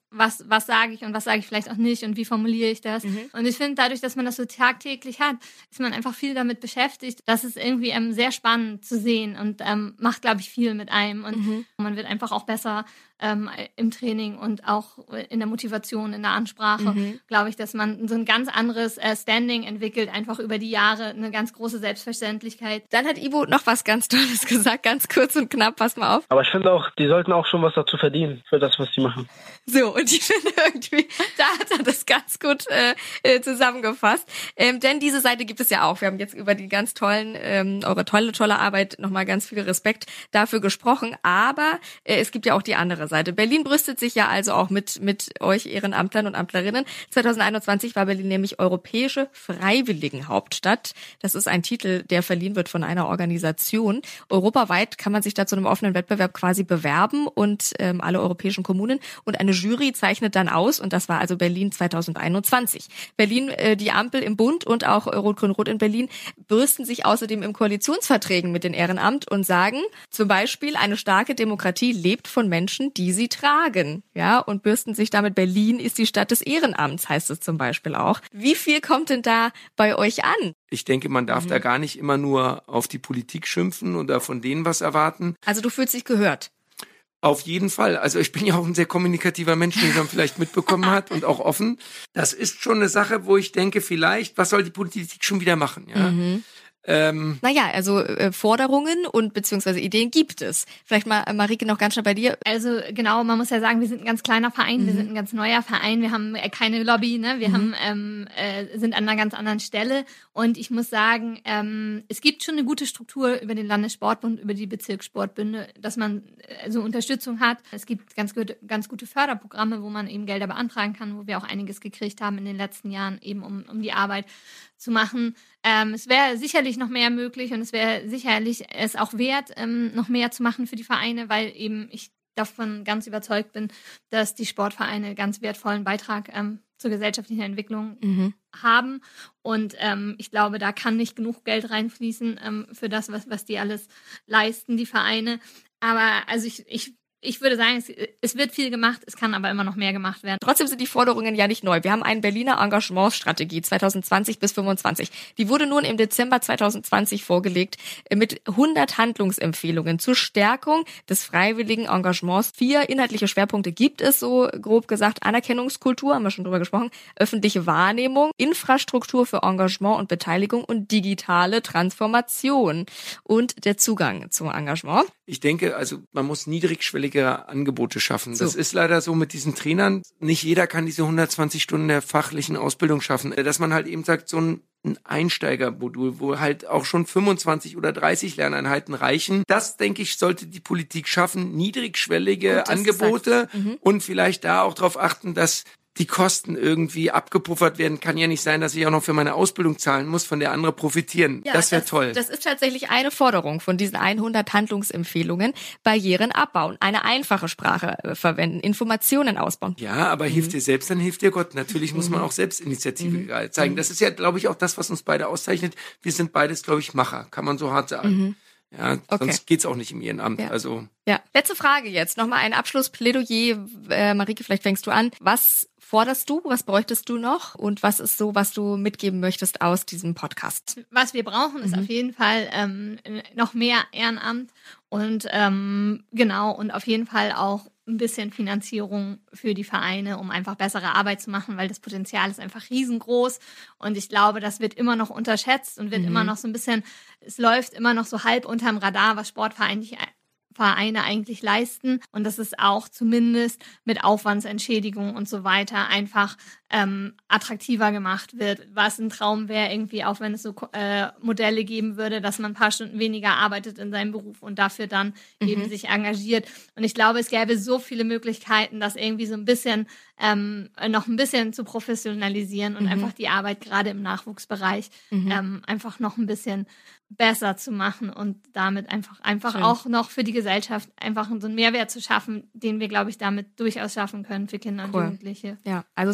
was was sage ich und was sage ich vielleicht auch nicht und wie formuliere ich das. Mhm. Und ich finde, dadurch, dass man das so tagtäglich hat, ist man einfach viel damit beschäftigt. Das ist irgendwie ähm, sehr spannend zu sehen und ähm, macht, glaube ich, viel mit einem. Und mhm. man wird einfach auch besser ähm, im Training und auch in der Motivation, in der Ansprache. Mhm. Glaube ich, dass man so ein ganz anderes äh, Standing entwickelt, einfach über die Jahre, eine ganz große Selbstverständlichkeit. Dann hat Ivo noch was ganz Tolles gesagt, ganz kurz und knapp, pass mal auf. Aber ich finde auch, die sollten auch schon was dazu verdienen, für das, was sie machen. So, und ich finde irgendwie, da hat er das ganz gut äh, zusammengefasst. Ähm, denn diese Seite gibt es ja auch. Wir haben jetzt über die ganz tollen, ähm, eure tolle, tolle Arbeit nochmal ganz viel Respekt dafür gesprochen. Aber äh, es gibt ja auch die andere Seite. Berlin brüstet sich ja also auch mit mit euch Ehrenamtlern und Amtlerinnen. zwanzig einundzwanzig war Berlin nämlich Europäische Freiwilligenhauptstadt. Das ist ein Titel, der verliehen wird von einer Organisation. Europaweit kann man sich da zu einem offenen Wettbewerb quasi bewerben und ähm, alle europäischen Kommunen. Und eine Jury zeichnet dann aus. Und das war also Berlin zwanzig einundzwanzig. Berlin, äh, die Ampel im Bund und auch Rot-Grün-Rot in Berlin brüsten sich außerdem im Koalitionsverträgen mit dem Ehrenamt und sagen zum Beispiel, eine starke Demokratie lebt von Menschen, die sie tragen. Ja, und bürsten sich damit, Berlin ist die Stadt des Ehrenamts, heißt es zum Beispiel auch. Wie viel kommt denn da bei euch an? Ich denke, man darf mhm. da gar nicht immer nur auf die Politik schimpfen oder von denen was erwarten. Also du fühlst dich gehört? Auf jeden Fall. Also ich bin ja auch ein sehr kommunikativer Mensch, wie man vielleicht mitbekommen hat und auch offen. Das ist schon eine Sache, wo ich denke, vielleicht, was soll die Politik schon wieder machen? Ja. Mhm. Ähm, naja, also äh, Forderungen und beziehungsweise Ideen gibt es. Vielleicht mal, äh, Marike, noch ganz schnell bei dir. Also genau, man muss ja sagen, wir sind ein ganz kleiner Verein, mhm. wir sind ein ganz neuer Verein, wir haben äh, keine Lobby, ne? wir mhm. haben ähm, äh, sind an einer ganz anderen Stelle und ich muss sagen, ähm, es gibt schon eine gute Struktur über den Landessportbund, über die Bezirkssportbünde, dass man äh, so Unterstützung hat. Es gibt ganz gute, ganz gute Förderprogramme, wo man eben Gelder beantragen kann, wo wir auch einiges gekriegt haben in den letzten Jahren, eben um, um die Arbeit zu machen. Ähm, es wäre sicherlich noch mehr möglich und es wäre sicherlich es auch wert, ähm, noch mehr zu machen für die Vereine, weil eben ich davon ganz überzeugt bin, dass die Sportvereine ganz wertvollen Beitrag ähm, zur gesellschaftlichen Entwicklung mhm. haben. Und ähm, ich glaube, da kann nicht genug Geld reinfließen ähm, für das, was, was die alles leisten, die Vereine. Aber also ich, ich Ich würde sagen, es, es wird viel gemacht, es kann aber immer noch mehr gemacht werden. Trotzdem sind die Forderungen ja nicht neu. Wir haben eine Berliner Engagementstrategie zwanzig zwanzig bis fünfundzwanzig. Die wurde nun im Dezember zwanzig zwanzig vorgelegt mit hundert Handlungsempfehlungen zur Stärkung des freiwilligen Engagements. Vier inhaltliche Schwerpunkte gibt es, so grob gesagt. Anerkennungskultur, haben wir schon drüber gesprochen, öffentliche Wahrnehmung, Infrastruktur für Engagement und Beteiligung und digitale Transformation und der Zugang zum Engagement. Ich denke, also man muss niedrigschwellig Angebote schaffen. So. Das ist leider so mit diesen Trainern. Nicht jeder kann diese hundertzwanzig Stunden der fachlichen Ausbildung schaffen. Dass man halt eben sagt, so ein Einsteigermodul, wo halt auch schon fünfundzwanzig oder dreißig Lerneinheiten reichen. Das, denke ich, sollte die Politik schaffen. Niedrigschwellige Angebote mhm. und vielleicht da auch darauf achten, dass die Kosten irgendwie abgepuffert werden. Kann ja nicht sein, dass ich auch noch für meine Ausbildung zahlen muss, von der andere profitieren. Ja, das wäre toll. Das ist tatsächlich eine Forderung von diesen hundert Handlungsempfehlungen. Barrieren abbauen, eine einfache Sprache äh, verwenden, Informationen ausbauen. Ja, aber mhm. hilft dir selbst, dann hilft dir Gott. Natürlich mhm. muss man auch Selbstinitiative mhm. zeigen. Das ist ja, glaube ich, auch das, was uns beide auszeichnet. Wir sind beides, glaube ich, Macher. Kann man so hart sagen. Mhm. Ja, okay. Sonst geht's auch nicht im Ehrenamt. Ja. Also ja. Letzte Frage jetzt. Nochmal ein Abschlussplädoyer. Äh, Marike, vielleicht fängst du an. Was forderst du? Was bräuchtest du noch? Und was ist so, was du mitgeben möchtest aus diesem Podcast? Was wir brauchen, ist mhm. auf jeden Fall ähm, noch mehr Ehrenamt und ähm, genau und auf jeden Fall auch ein bisschen Finanzierung für die Vereine, um einfach bessere Arbeit zu machen, weil das Potenzial ist einfach riesengroß und ich glaube, das wird immer noch unterschätzt und wird mhm. immer noch so ein bisschen, es läuft immer noch so halb unterm Radar, was Sportvereine Vereine eigentlich leisten und dass es auch zumindest mit Aufwandsentschädigung und so weiter einfach ähm, attraktiver gemacht wird. Was ein Traum wäre irgendwie, auch wenn es so äh, Modelle geben würde, dass man ein paar Stunden weniger arbeitet in seinem Beruf und dafür dann mhm. eben sich engagiert. Und ich glaube, es gäbe so viele Möglichkeiten, das irgendwie so ein bisschen ähm, noch ein bisschen zu professionalisieren und mhm. einfach die Arbeit gerade im Nachwuchsbereich mhm. ähm, einfach noch ein bisschen besser zu machen und damit einfach einfach Schön. Auch noch für die Gesellschaft einfach so einen Mehrwert zu schaffen, den wir, glaube ich, damit durchaus schaffen können für Kinder und cool. Jugendliche. Ja, also sind wir wirklich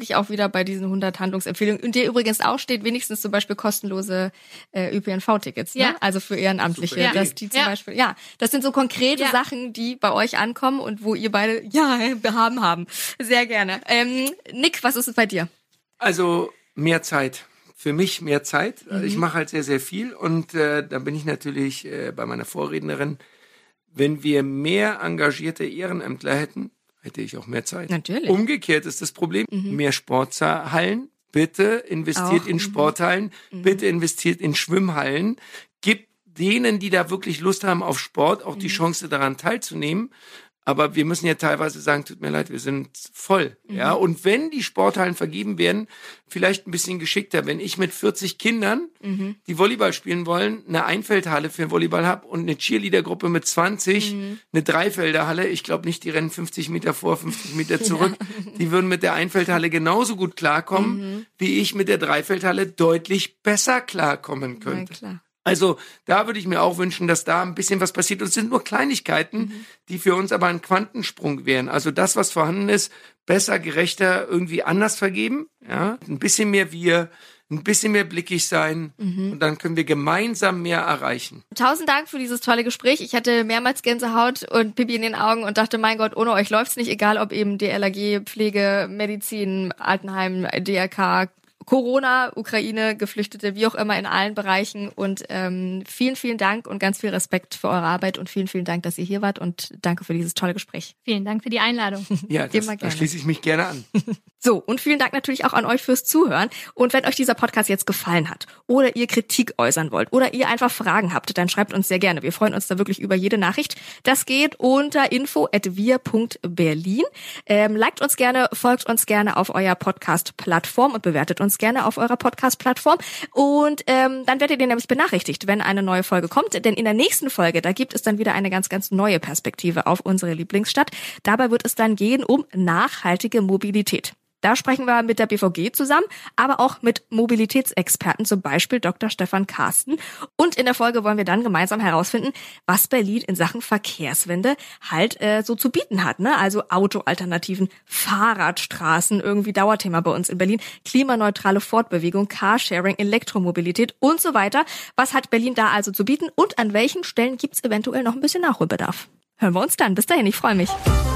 eigentlich auch wieder bei diesen hundert Handlungsempfehlungen, in der übrigens auch steht, wenigstens zum Beispiel kostenlose äh, Ü P N V-Tickets, ne? Ja. Also für Ehrenamtliche, Ja. dass die zum Ja. Beispiel, ja, das sind so konkrete Ja. Sachen, die bei euch ankommen und wo ihr beide, ja, wir haben, haben. Sehr gerne. Ähm, Nick, was ist es bei dir? Also mehr Zeit. Für mich mehr Zeit. Also ich mache halt sehr, sehr viel und äh, da bin ich natürlich äh, bei meiner Vorrednerin. Wenn wir mehr engagierte Ehrenämtler hätten, hätte ich auch mehr Zeit. Natürlich. Umgekehrt ist das Problem, mehr Sporthallen. Bitte investiert Auch, in mhm. Sporthallen, bitte investiert in Schwimmhallen. Gibt denen, die da wirklich Lust haben auf Sport, auch die Chance daran teilzunehmen. Aber wir müssen ja teilweise sagen, tut mir leid, wir sind voll. Ja, und wenn die Sporthallen vergeben werden, vielleicht ein bisschen geschickter. Wenn ich mit vierzig Kindern, Mhm. die Volleyball spielen wollen, eine Einfeldhalle für Volleyball habe und eine Cheerleader-Gruppe mit zwanzig, Mhm. eine Dreifelderhalle, ich glaube nicht, die rennen fünfzig Meter vor, fünfzig Meter zurück. Die würden mit der Einfeldhalle genauso gut klarkommen, Mhm. wie ich mit der Dreifeldhalle deutlich besser klarkommen Na könnte. klar. Also da würde ich mir auch wünschen, dass da ein bisschen was passiert. Und es sind nur Kleinigkeiten, Mhm. die für uns aber ein Quantensprung wären. Also das, was vorhanden ist, besser, gerechter, irgendwie anders vergeben. Ja, ein bisschen mehr wir, ein bisschen mehr blickig sein. Mhm. Und dann können wir gemeinsam mehr erreichen. Tausend Dank für dieses tolle Gespräch. Ich hatte mehrmals Gänsehaut und Pipi in den Augen und dachte, mein Gott, ohne euch läuft's nicht, egal ob eben D L R G, Pflege, Medizin, Altenheim, D R K, Corona, Ukraine, Geflüchtete, wie auch immer in allen Bereichen. Und ähm, vielen, vielen Dank und ganz viel Respekt für eure Arbeit und vielen, vielen Dank, dass ihr hier wart und danke für dieses tolle Gespräch. Vielen Dank für die Einladung. Ja, das, Immer da gerne. schließe ich mich gerne an. So, und vielen Dank natürlich auch an euch fürs Zuhören. Und wenn euch dieser Podcast jetzt gefallen hat oder ihr Kritik äußern wollt oder ihr einfach Fragen habt, dann schreibt uns sehr gerne. Wir freuen uns da wirklich über jede Nachricht. Das geht unter info at wir punkt berlin. Ähm, liked uns gerne, folgt uns gerne auf eurer Podcast-Plattform und bewertet uns gerne auf eurer Podcast-Plattform. Und ähm, dann werdet ihr nämlich benachrichtigt, wenn eine neue Folge kommt. Denn in der nächsten Folge, da gibt es dann wieder eine ganz, ganz neue Perspektive auf unsere Lieblingsstadt. Dabei wird es dann gehen um nachhaltige Mobilität. Da sprechen wir mit der B V G zusammen, aber auch mit Mobilitätsexperten, zum Beispiel Doktor Stefan Carsten. Und in der Folge wollen wir dann gemeinsam herausfinden, was Berlin in Sachen Verkehrswende halt äh, so zu bieten hat. Ne? Also Autoalternativen, Fahrradstraßen, irgendwie Dauerthema bei uns in Berlin, klimaneutrale Fortbewegung, Carsharing, Elektromobilität und so weiter. Was hat Berlin da also zu bieten und an welchen Stellen gibt's eventuell noch ein bisschen Nachholbedarf? Hören wir uns dann. Bis dahin, ich freue mich.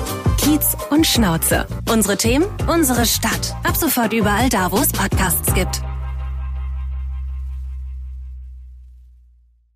Kiez und Schnauze. Unsere Themen, unsere Stadt. Ab sofort überall da, wo es Podcasts gibt.